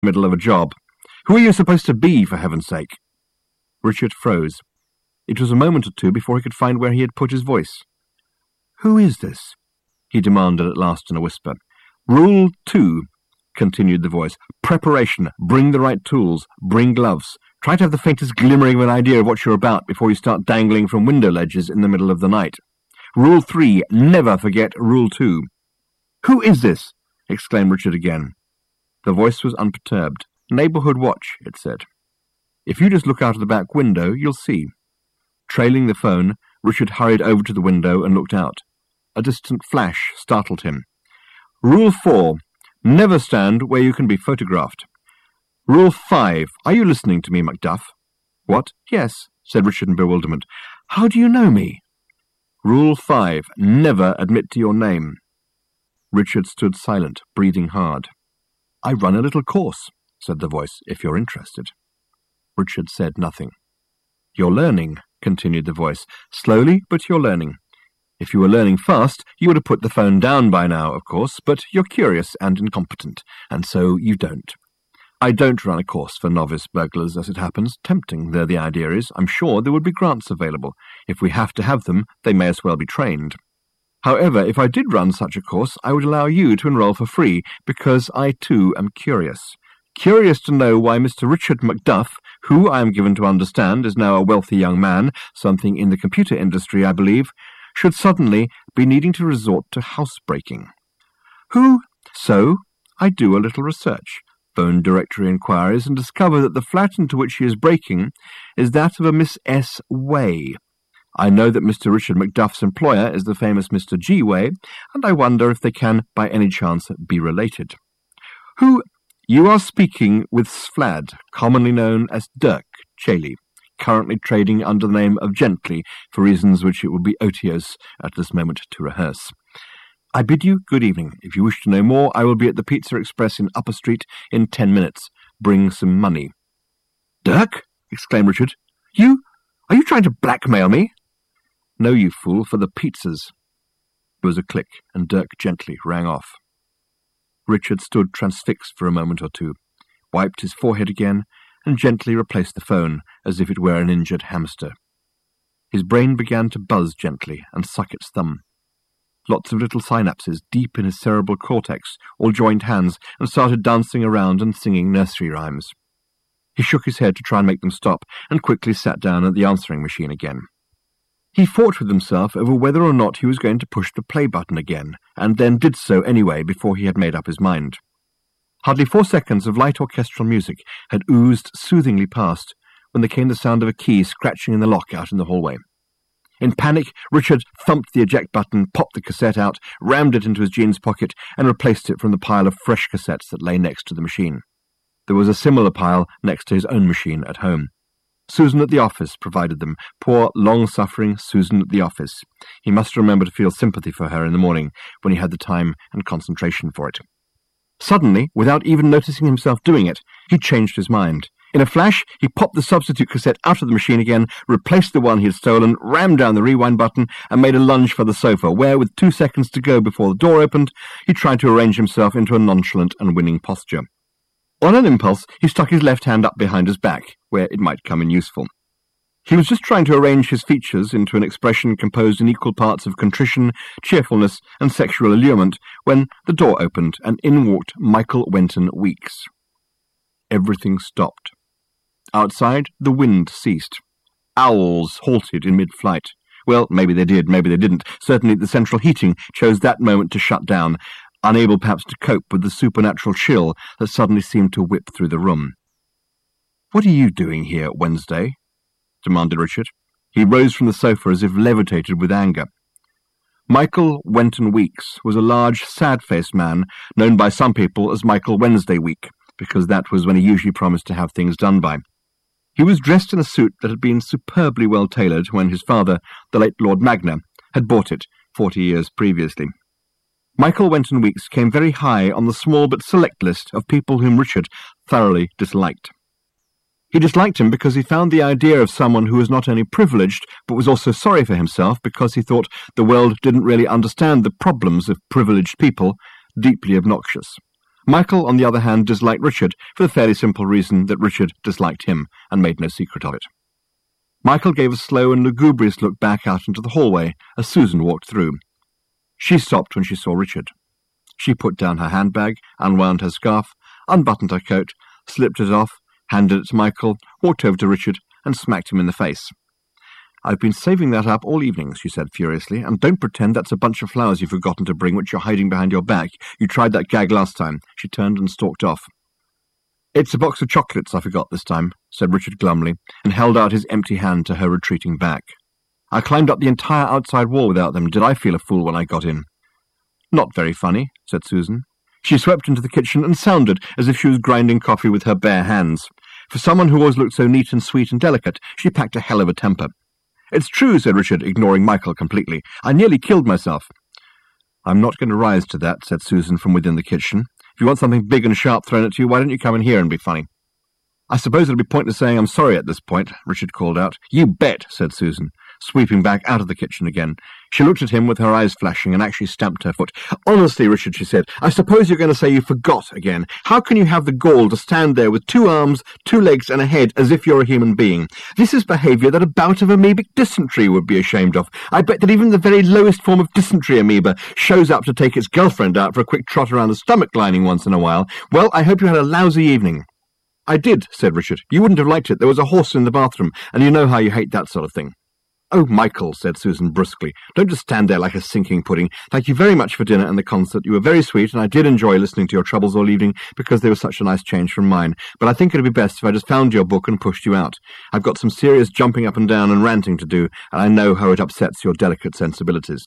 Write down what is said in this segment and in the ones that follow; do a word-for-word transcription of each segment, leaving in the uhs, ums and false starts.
middle of a job. Who are you supposed to be, for heaven's sake?" Richard froze. It was a moment or two before he could find where he had put his voice. "Who is this?" he demanded at last in a whisper. "Rule two," continued the voice. "Preparation. Bring the right tools. Bring gloves. Try to have the faintest glimmering of an idea of what you're about before you start dangling from window ledges in the middle of the night. Rule three. Never forget Rule two." "Who is this?" exclaimed Richard again. The voice was unperturbed. "Neighbourhood watch," it said. "If you just look out of the back window, you'll see." Trailing the phone, Richard hurried over to the window and looked out. A distant flash startled him. "Rule four. Never stand where you can be photographed." "Rule five. Are you listening to me, Macduff?" "What? Yes," said Richard in bewilderment. "How do you know me?" "Rule five. Never admit to your name." Richard stood silent, breathing hard. "I run a little course," said the voice, "if you're interested." Richard said nothing. "You're learning," continued the voice. "Slowly, but you're learning. If you were learning fast, you would have put the phone down by now, of course, but you're curious and incompetent, and so you don't. I don't run a course for novice burglars, as it happens. Tempting though the idea is, I'm sure there would be grants available. If we have to have them, they may as well be trained. However, if I did run such a course, I would allow you to enroll for free, because I too am curious. Curious to know why Mister Richard Macduff, who I am given to understand is now a wealthy young man, something in the computer industry, I believe, should suddenly be needing to resort to housebreaking. Who? So, I do a little research, phone directory inquiries, and discover that the flat into which he is breaking is that of a Miss S. Way. I know that Mister Richard Macduff's employer is the famous Mister G. Way, and I wonder if they can, by any chance, be related. Who? You are speaking with Sflad, commonly known as Dirk Chaley, currently trading under the name of Gently, for reasons which it would be odious at this moment to rehearse. I bid you good evening. If you wish to know more, I will be at the Pizza Express in Upper Street in ten minutes. Bring some money." "Dirk?" exclaimed Richard. "You? Are you trying to blackmail me?" "No, you fool, for the pizzas." There was a click, and Dirk Gently rang off. Richard stood transfixed for a moment or two, wiped his forehead again, and gently replaced the phone, as if it were an injured hamster. His brain began to buzz gently and suck its thumb. Lots of little synapses deep in his cerebral cortex all joined hands and started dancing around and singing nursery rhymes. He shook his head to try and make them stop, and quickly sat down at the answering machine again. He fought with himself over whether or not he was going to push the play button again, and then did so anyway before he had made up his mind. Hardly four seconds of light orchestral music had oozed soothingly past when there came the sound of a key scratching in the lock out in the hallway. In panic, Richard thumped the eject button, popped the cassette out, rammed it into his jeans pocket, and replaced it from the pile of fresh cassettes that lay next to the machine. There was a similar pile next to his own machine at home. Susan at the office provided them. Poor, long-suffering Susan at the office. He must remember to feel sympathy for her in the morning, when he had the time and concentration for it. Suddenly, without even noticing himself doing it, he changed his mind. In a flash, he popped the substitute cassette out of the machine again, replaced the one he had stolen, rammed down the rewind button, and made a lunge for the sofa, where, with two seconds to go before the door opened, he tried to arrange himself into a nonchalant and winning posture. On an impulse, he stuck his left hand up behind his back, where it might come in useful. He was just trying to arrange his features into an expression composed in equal parts of contrition, cheerfulness, and sexual allurement, when the door opened, and in walked Michael Wenton Weeks. Everything stopped. Outside, the wind ceased. Owls halted in mid-flight. Well, maybe they did, maybe they didn't. Certainly the central heating chose that moment to shut down, unable perhaps to cope with the supernatural chill that suddenly seemed to whip through the room. "What are you doing here, Wednesday?" demanded Richard. He rose from the sofa as if levitated with anger. Michael Wenton Weeks was a large, sad-faced man, known by some people as Michael Wednesday Week, because that was when he usually promised to have things done by. He was dressed in a suit that had been superbly well tailored when his father, the late Lord Magna, had bought it forty years previously. Michael Wenton Weeks came very high on the small but select list of people whom Richard thoroughly disliked. He disliked him because he found the idea of someone who was not only privileged, but was also sorry for himself because he thought the world didn't really understand the problems of privileged people, deeply obnoxious. Michael, on the other hand, disliked Richard for the fairly simple reason that Richard disliked him and made no secret of it. Michael gave a slow and lugubrious look back out into the hallway as Susan walked through. She stopped when she saw Richard. She put down her handbag, unwound her scarf, unbuttoned her coat, slipped it off, handed it to Michael, walked over to Richard, and smacked him in the face. "I've been saving that up all evening," she said furiously, "and don't pretend that's a bunch of flowers you've forgotten to bring which you're hiding behind your back. You tried that gag last time." She turned and stalked off. "It's a box of chocolates I forgot this time," said Richard glumly, and held out his empty hand to her retreating back. "I climbed up the entire outside wall without them. Did I feel a fool when I got in?" "Not very funny," said Susan. She swept into the kitchen and sounded as if she was grinding coffee with her bare hands. For someone who always looked so neat and sweet and delicate, she packed a hell of a temper. "It's true," said Richard, ignoring Michael completely. "I nearly killed myself." "I'm not going to rise to that," said Susan from within the kitchen. "If you want something big and sharp thrown at you, why don't you come in here and be funny?" "I suppose it'll be pointless saying I'm sorry at this point," Richard called out. "You bet," said Susan, sweeping back out of the kitchen again. She looked at him with her eyes flashing and actually stamped her foot. "Honestly, Richard," she said, "I suppose you're going to say you forgot again. How can you have the gall to stand there with two arms, two legs and a head as if you're a human being? This is behaviour that a bout of amoebic dysentery would be ashamed of. I bet that even the very lowest form of dysentery amoeba shows up to take its girlfriend out for a quick trot around the stomach lining once in a while. Well, I hope you had a lousy evening." "I did," said Richard. "You wouldn't have liked it. There was a horse in the bathroom, and you know how you hate that sort of thing." "Oh, Michael," said Susan brusquely, "don't just stand there like a sinking pudding. Thank you very much for dinner and the concert. You were very sweet, and I did enjoy listening to your troubles all evening because they were such a nice change from mine. But I think it would be best if I just found your book and pushed you out. I've got some serious jumping up and down and ranting to do, and I know how it upsets your delicate sensibilities."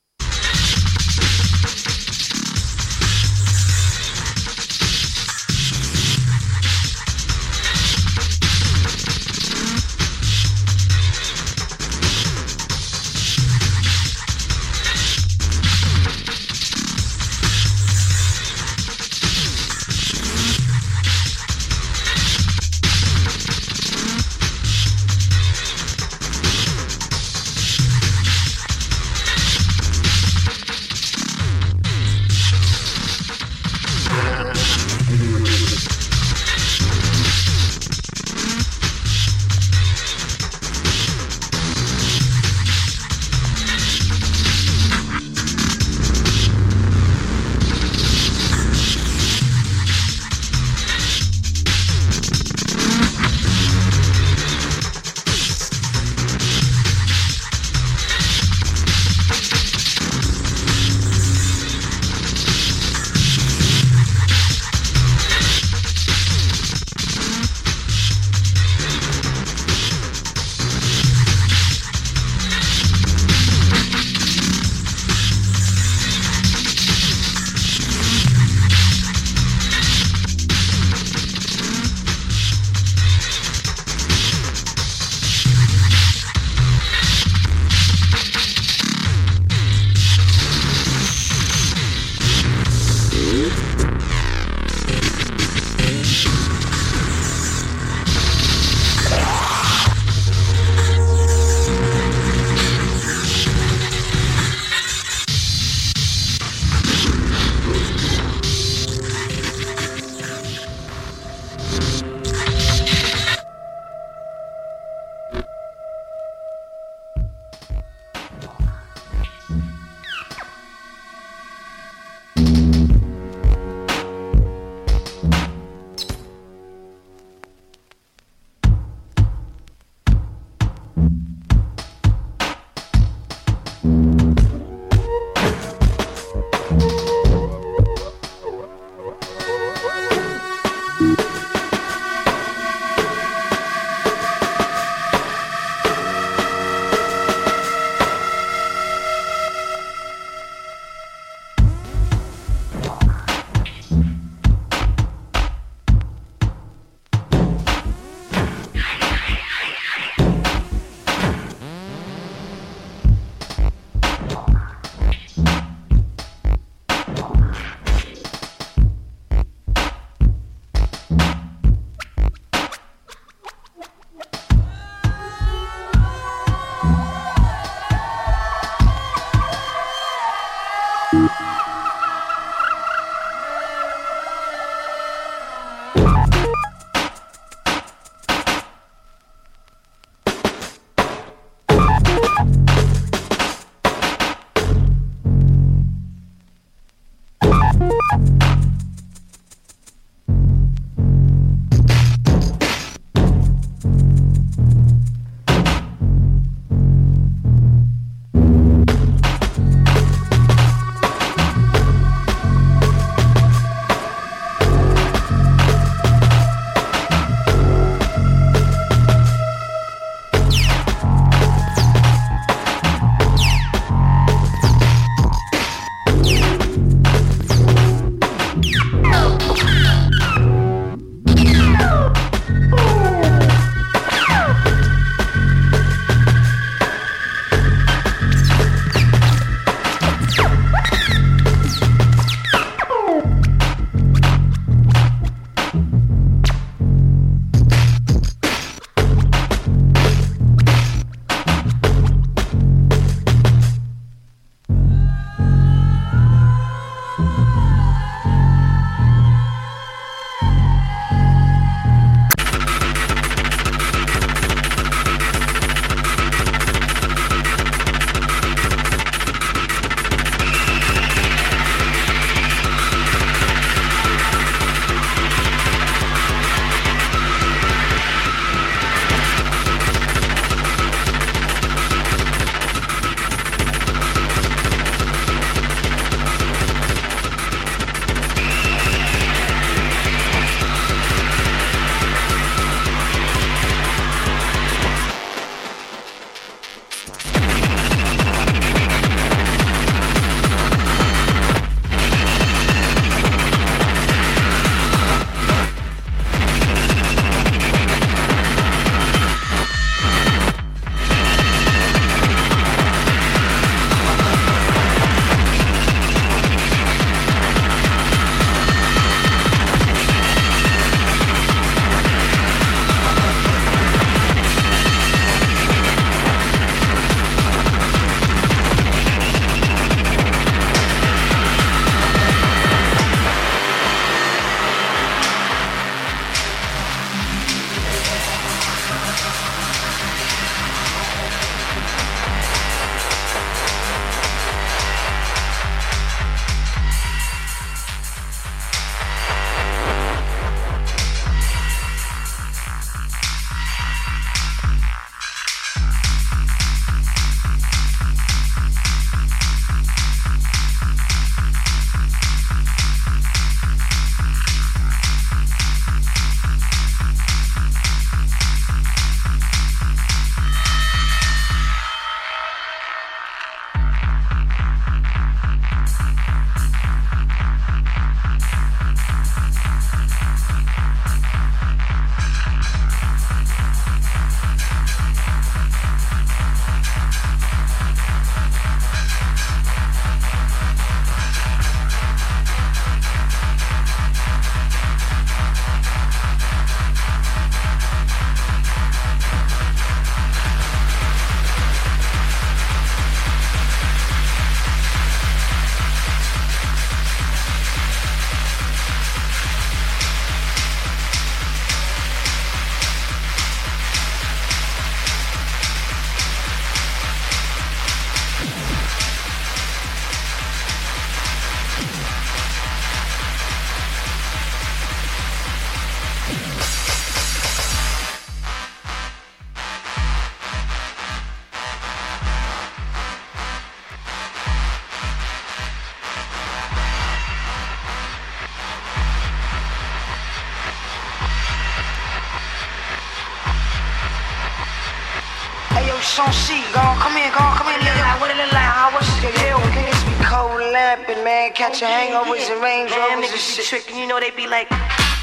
Fresh on sheet, go on, come here, go on, come here, nigga. Like, what it look like, huh? What's the deal? Niggas be cold lamping, man, catching hangovers and Range Rovers and shit. Tricking, you know they be like.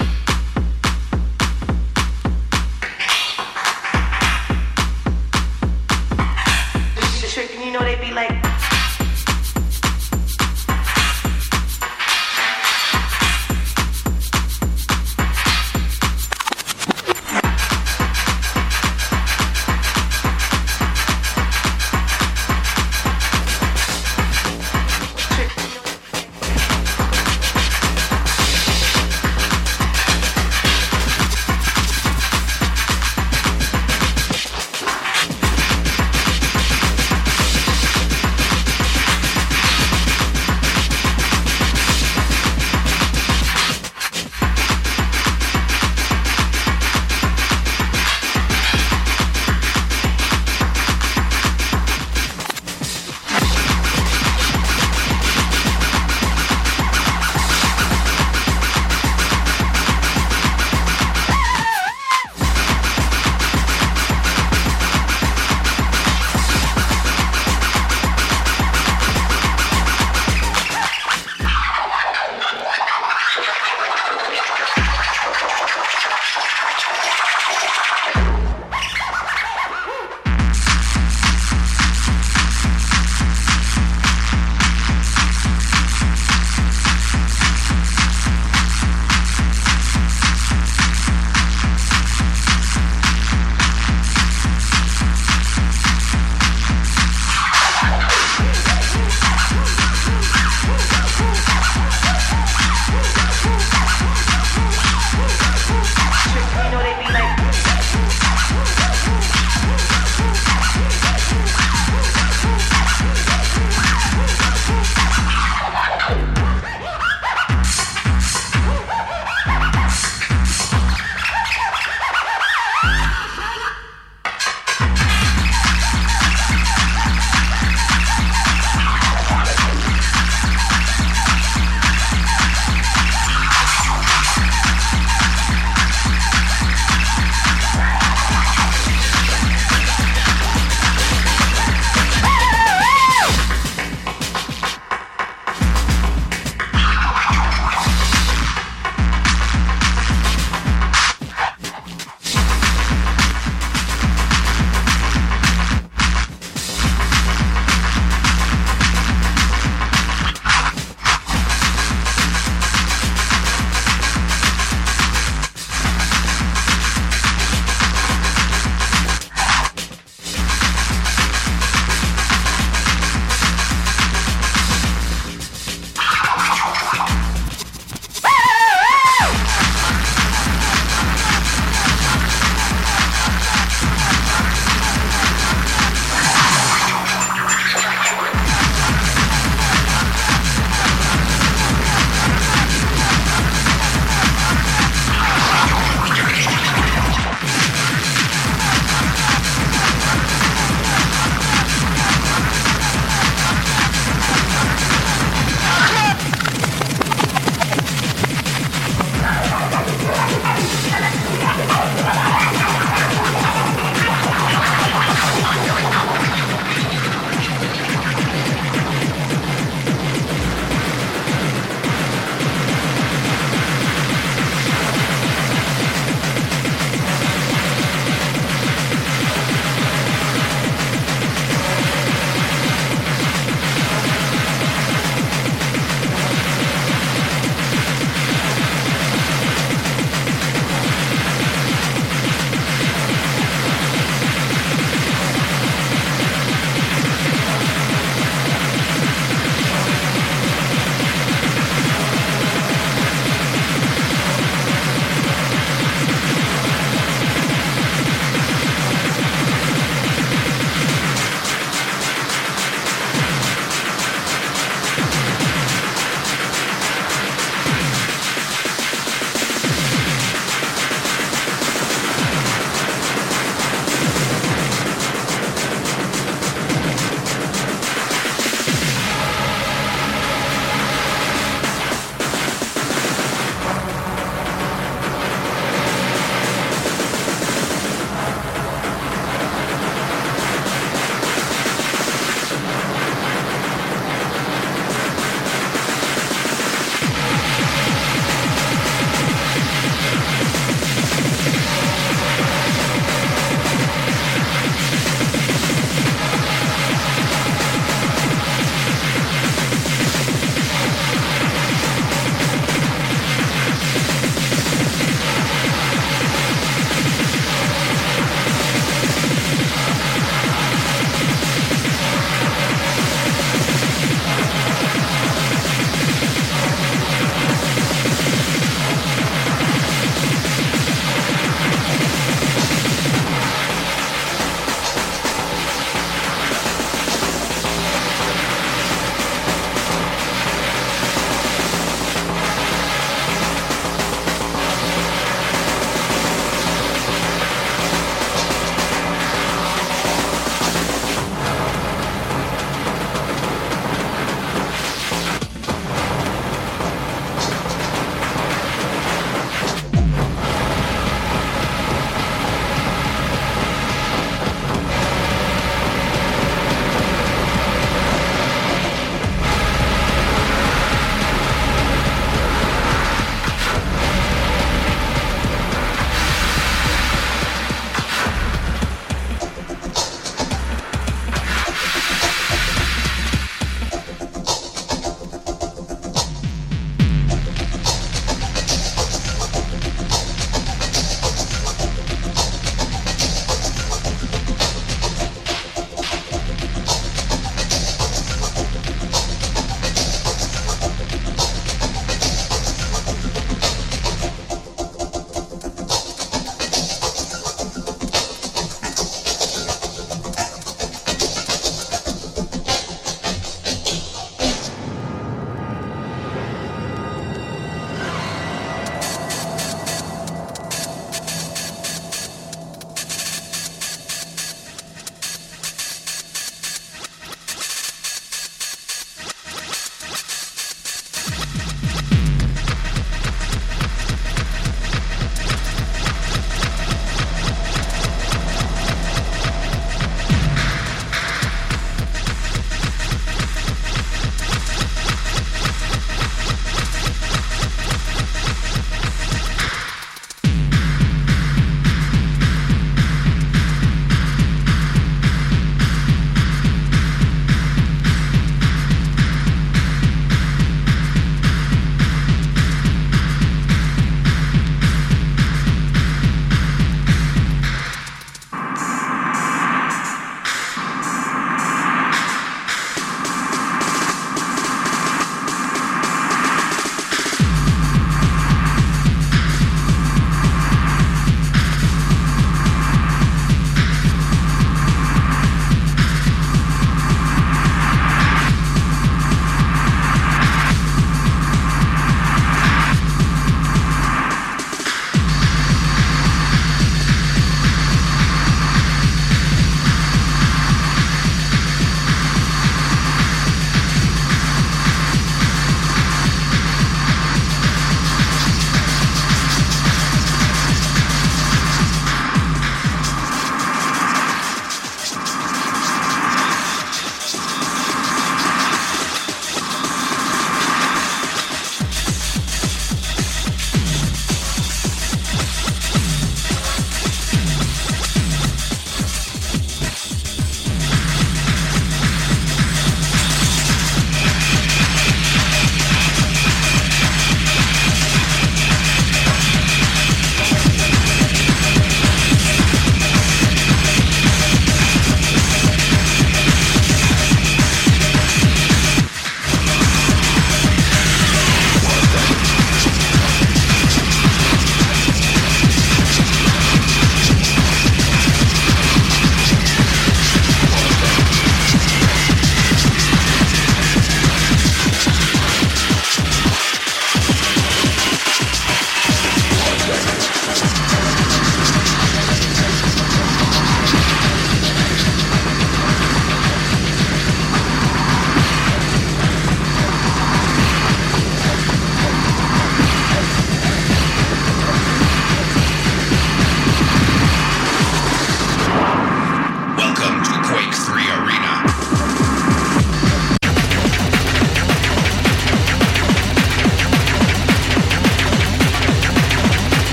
Tricking, you know they be like.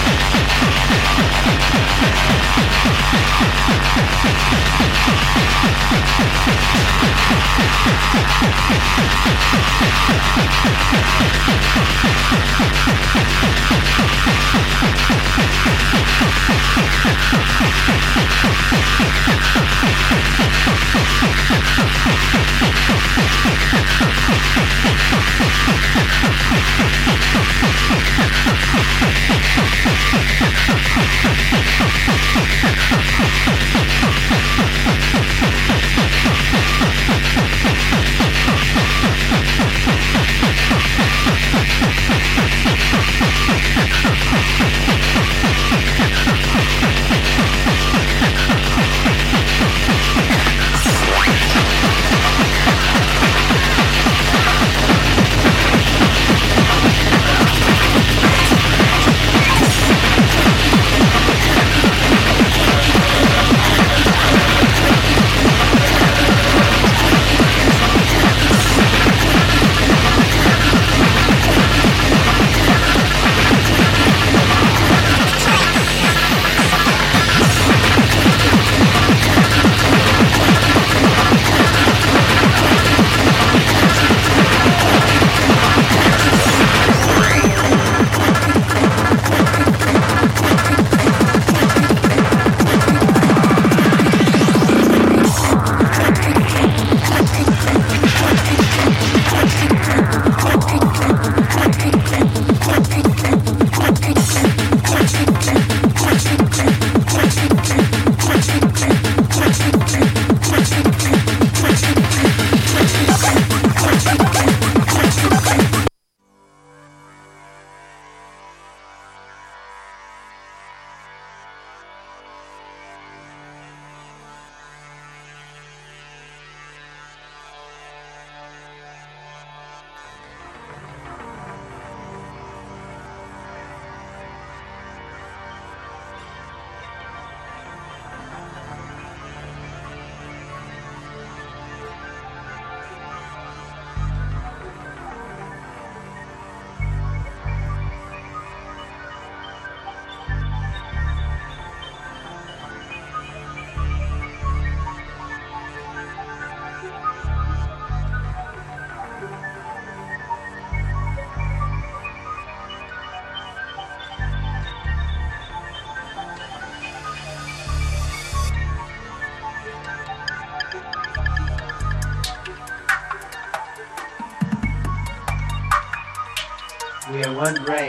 We are one brain,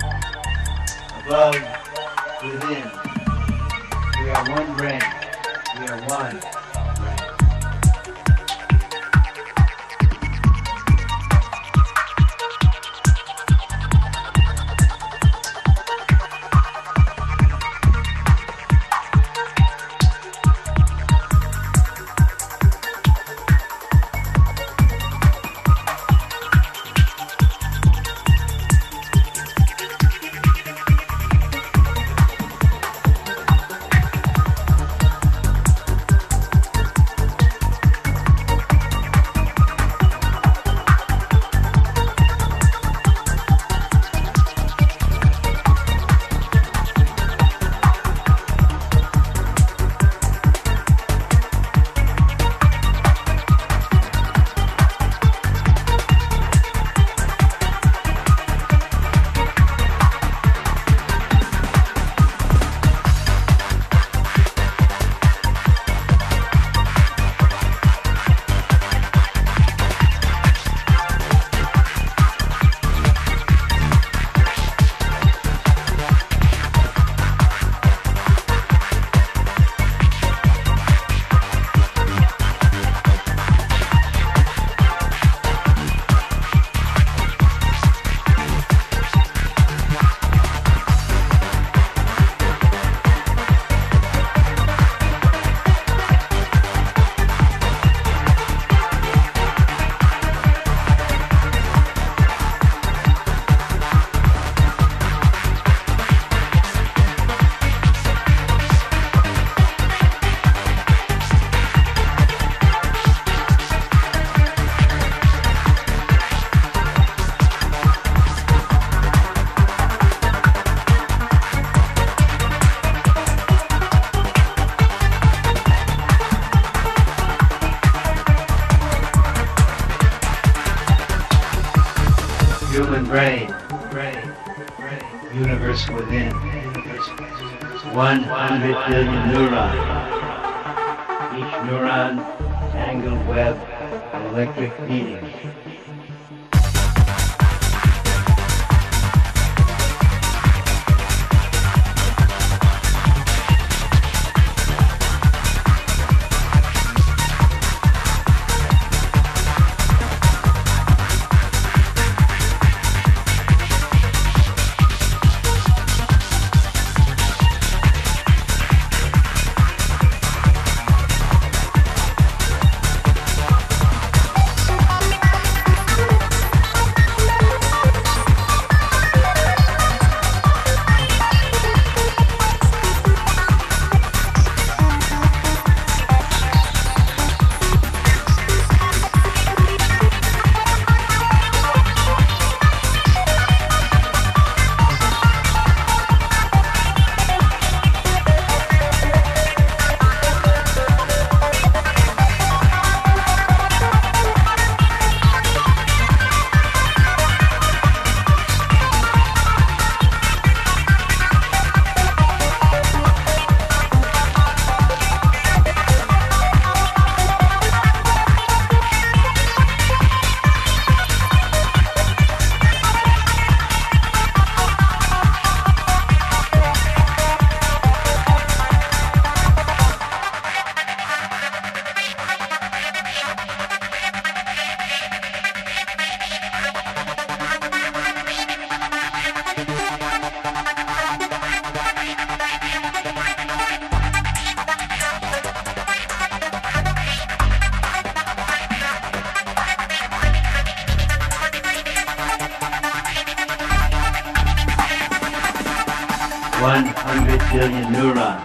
above, within. We are one brain. We are one brain. brain, brain, brain, universe within, one hundred billion neurons, each neuron tangled web of electric feeding. one hundred billion neurons.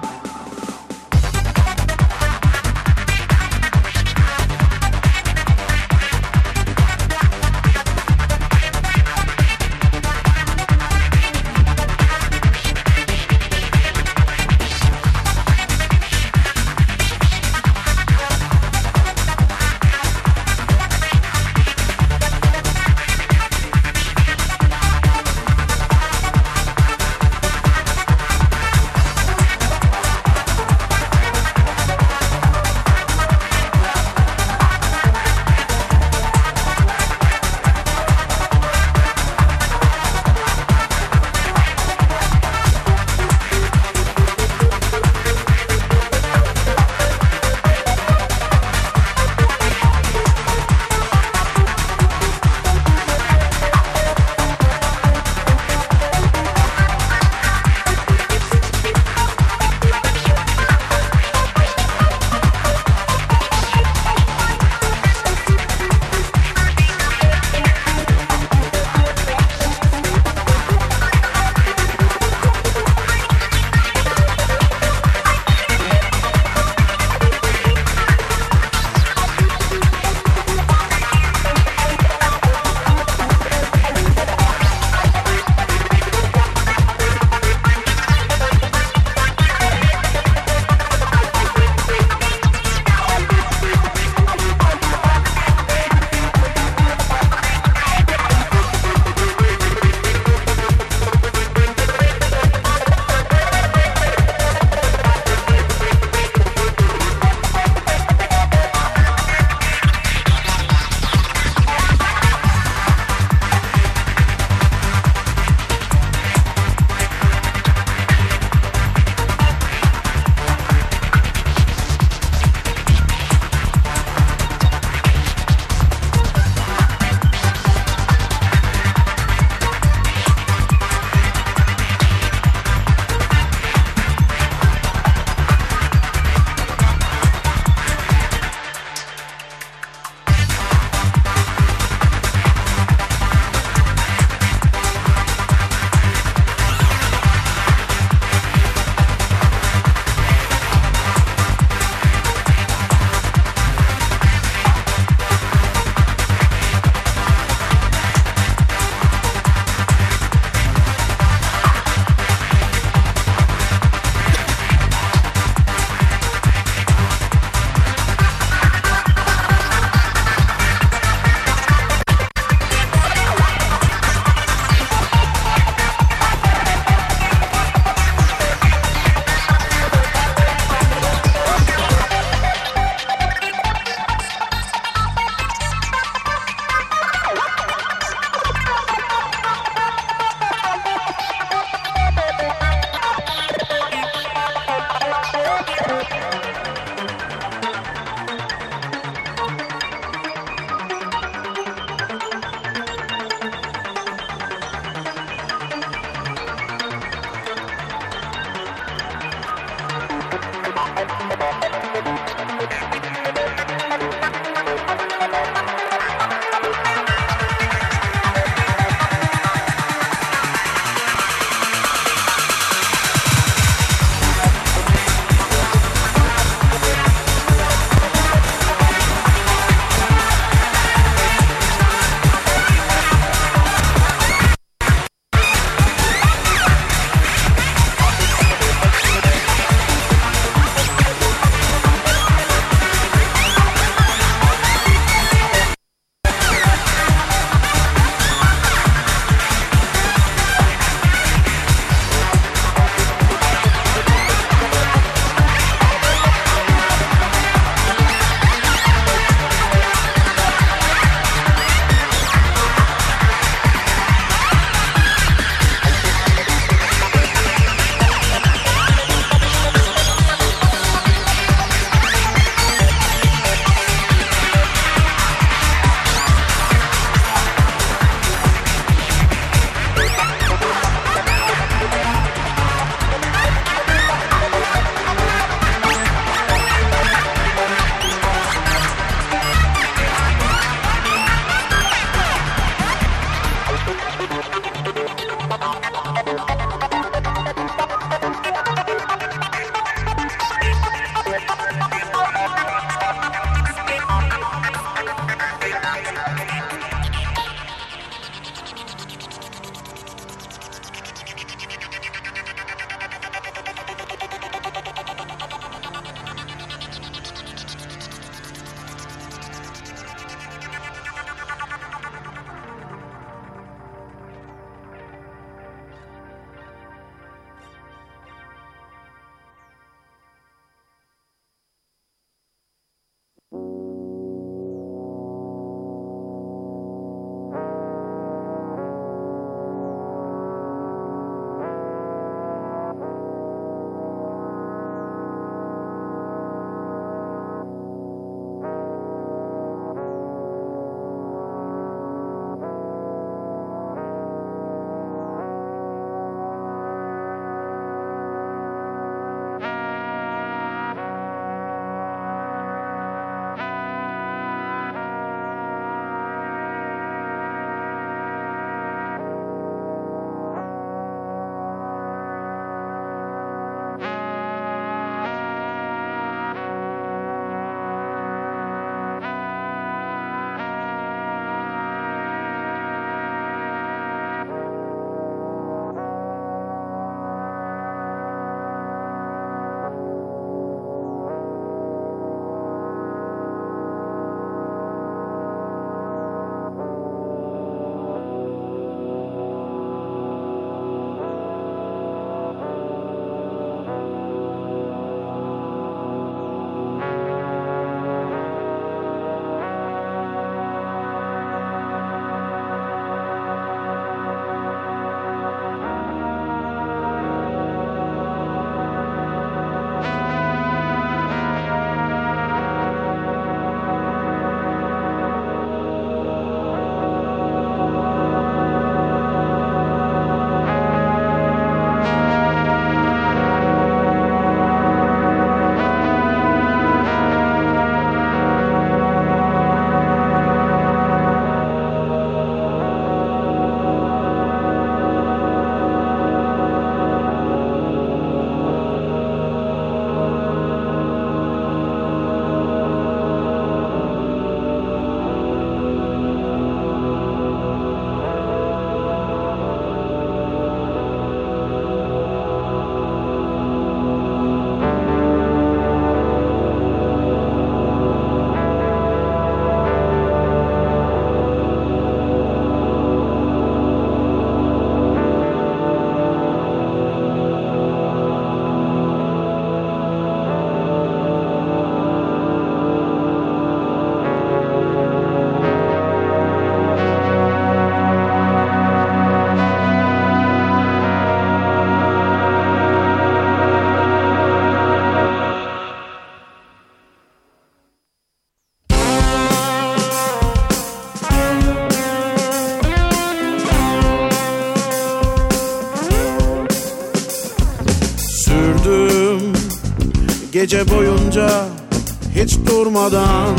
Gece boyunca hiç durmadan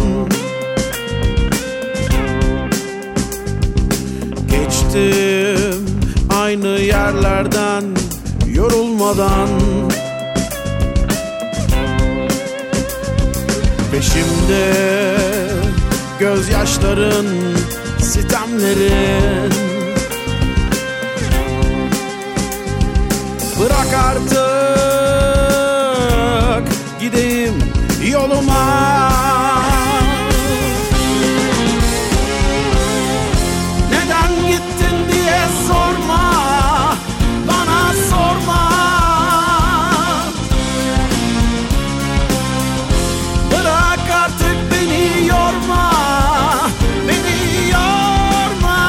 geçtim aynı yerlerden yorulmadan. Peşimde gözyaşların, sitemlerin. Bırak artık gideyim yoluma. Neden gittin diye sorma, bana sorma. Bırak artık beni yorma, beni yorma.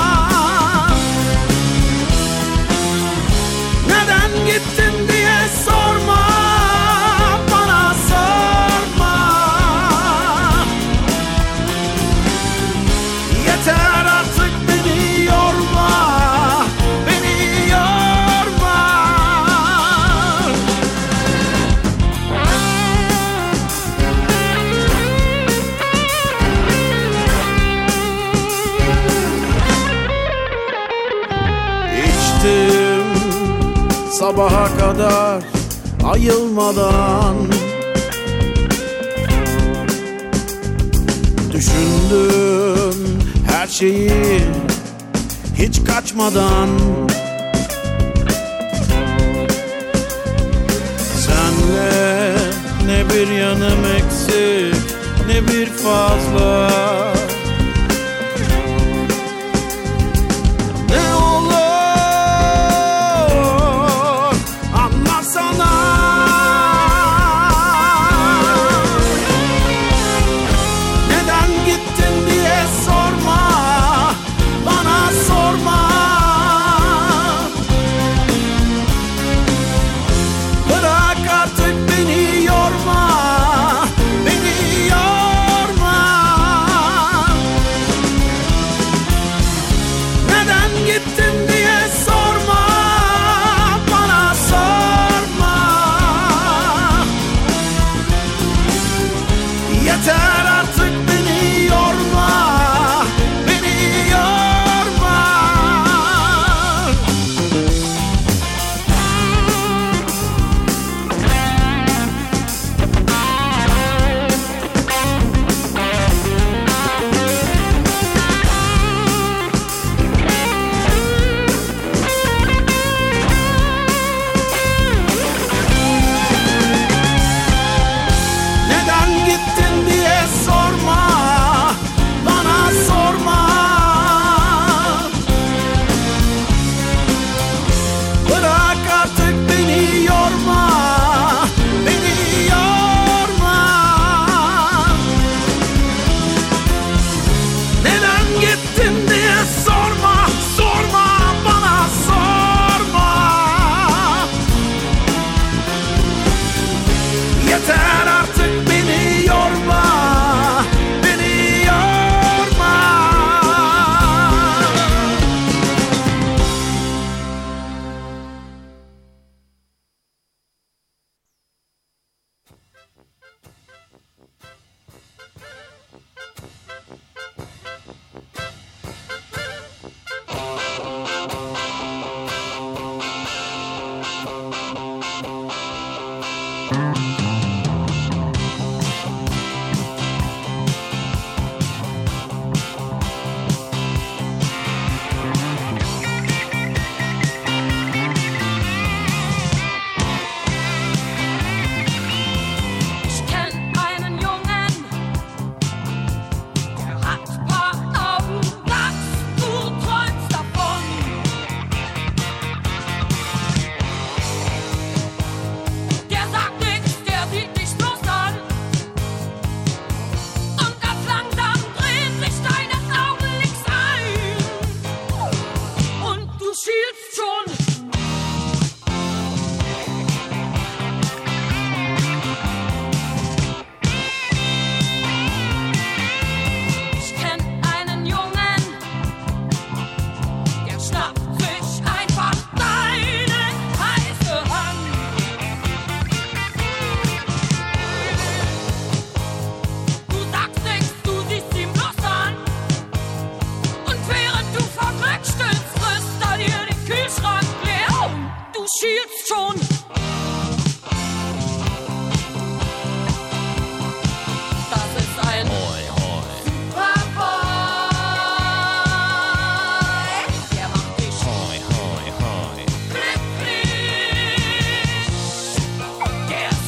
Neden gittin diye sorma, bana sorma. Yeter artık beni yorma, beni yorma. İçtim sabaha kadar ayılmadan. Düşündüm her şeyi hiç kaçmadan. Senle ne bir yanım eksik, ne bir fazla. Ne olur anlatsana. Neden gittin diye sorma, bana sorma. Bırak artık beni yorma, beni yorma. Neden gittin diye sorma, bana sorma. Yeter artık beni yorma, beni yorma. Neden gittin diye sorma, bana sorma. Bırak artık beni yorma, beni yorma. Neden gittin diye sorma, sorma, bana sorma. Yeter artık beni yorma, beni yorma. Ich kenn einen Jungen, der hat paar Augen, ganz du träumst davon. Der sagt nichts, der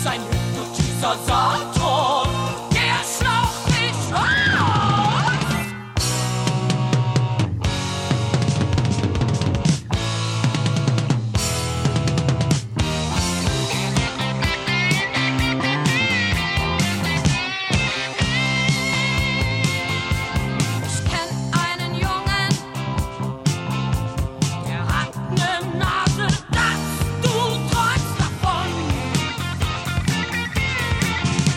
sein Hypnotiser Saturn, der schlaucht mich aus. Ich kenn einen Jungen, der hat ne Nase, dass du träumst davon.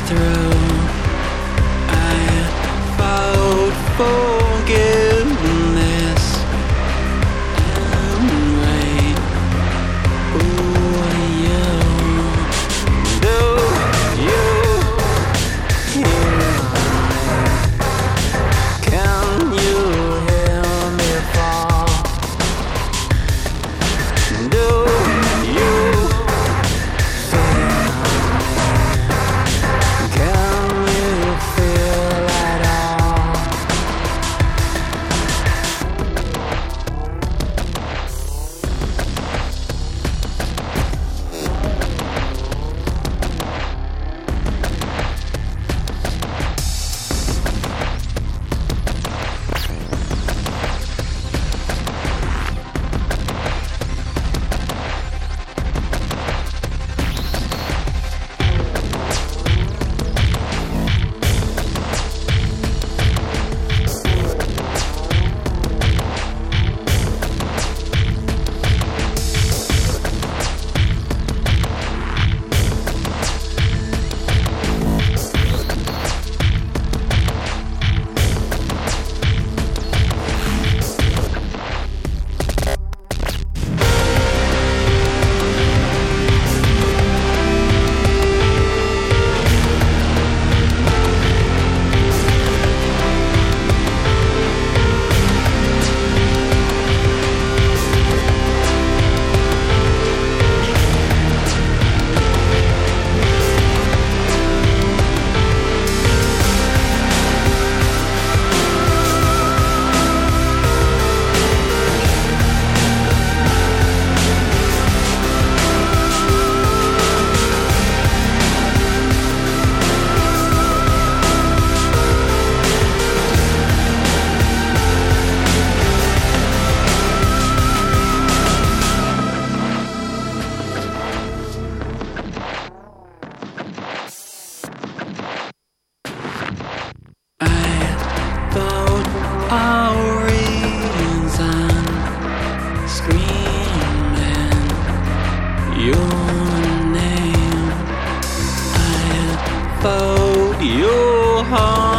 through. I found forgiveness and rain. Ooh, you, do you hear me? Can you hear me fall? Do you feel me? Can you feel at all? Our reason, screaming your name. I found your heart.